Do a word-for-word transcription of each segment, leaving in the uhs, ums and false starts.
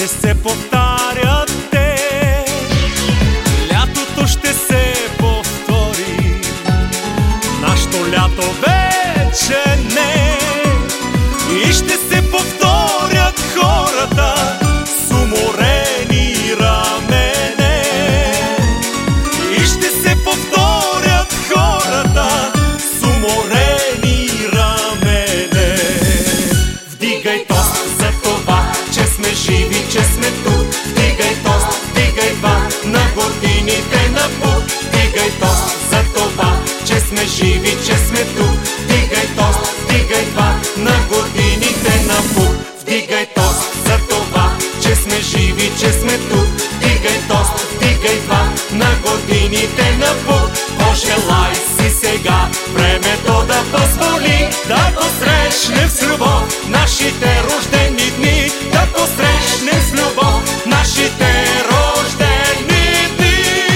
не се повтарят те. Лятото ще се повтори, нашето лято вече не. И ще се повторят хората с уморени рамене. И ще се повторят хората с уморени рамене. Вдигай тост за това, че сме живи, че сме тук. Вдигай тост, вдигай два на годините напук. Вдигай тост за това, че сме живи, че сме тук. Вдигай тост, вдигай два на годините напук. Вдигай тост за това, че сме живи, че сме тук. Вдигай тост, вдигай два на годините напук. Пожелай си сега времето да позволи да посрещнем с любов нашите рождени дни. Да посрещнем с любов нашите рождени дни.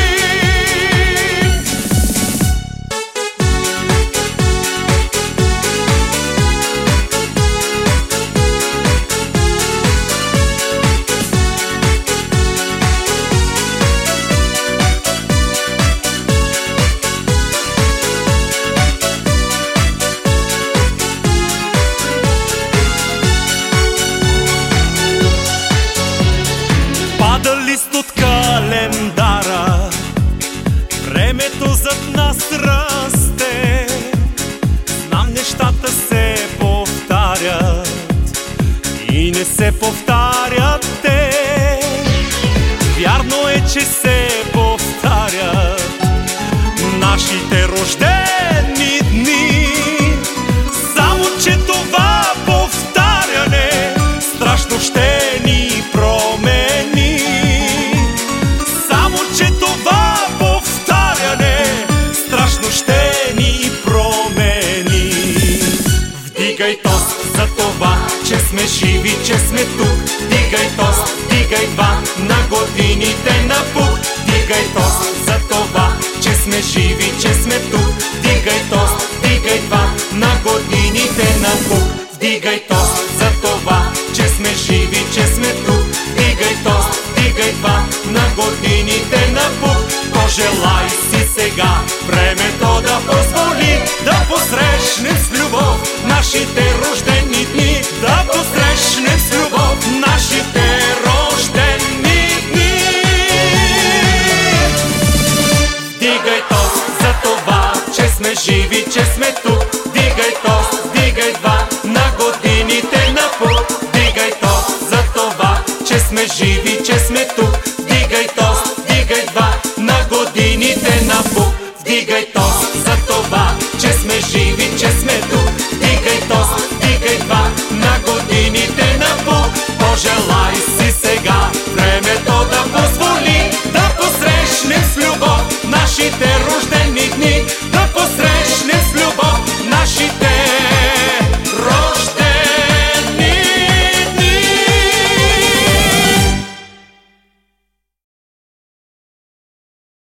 Пада лист от календара, времето зад нас расте. Знам, нещата се повтарят и не се повтарят те. Вярно е, че се повтарят нашите рождени дни. Само че това повтаряне страшно ще ни промени. Само че това повтаряне страшно ще ни промени. Вдигай тост за това, че сме живи, че сме тук. Вдигай тост, вдигай два на годините напук. Вдигай тост за това, че сме живи, че сме тук. Вдигай тост, вдигай два на годините напук. Вдигай тост за това, че сме живи, че сме тук. Вдигай тост, вдигай два на годините напук. Пожелай си сега времето да позволи да посрещнем с любов нашите рождени дни. Да посрещнем с любов нашите рождени дни. Вдигай тост за това, че сме живи, че сме тук. Вдигай тост, вдигай два на годините напук. Вдигай тост за това, че сме живи, че сме тук. Вдигай тост, вдигай два на годините напук. Вдигай тост за това, че сме живи, че сме тук. Вдигай тост, вдигай два на годините напук. Пожелай си сега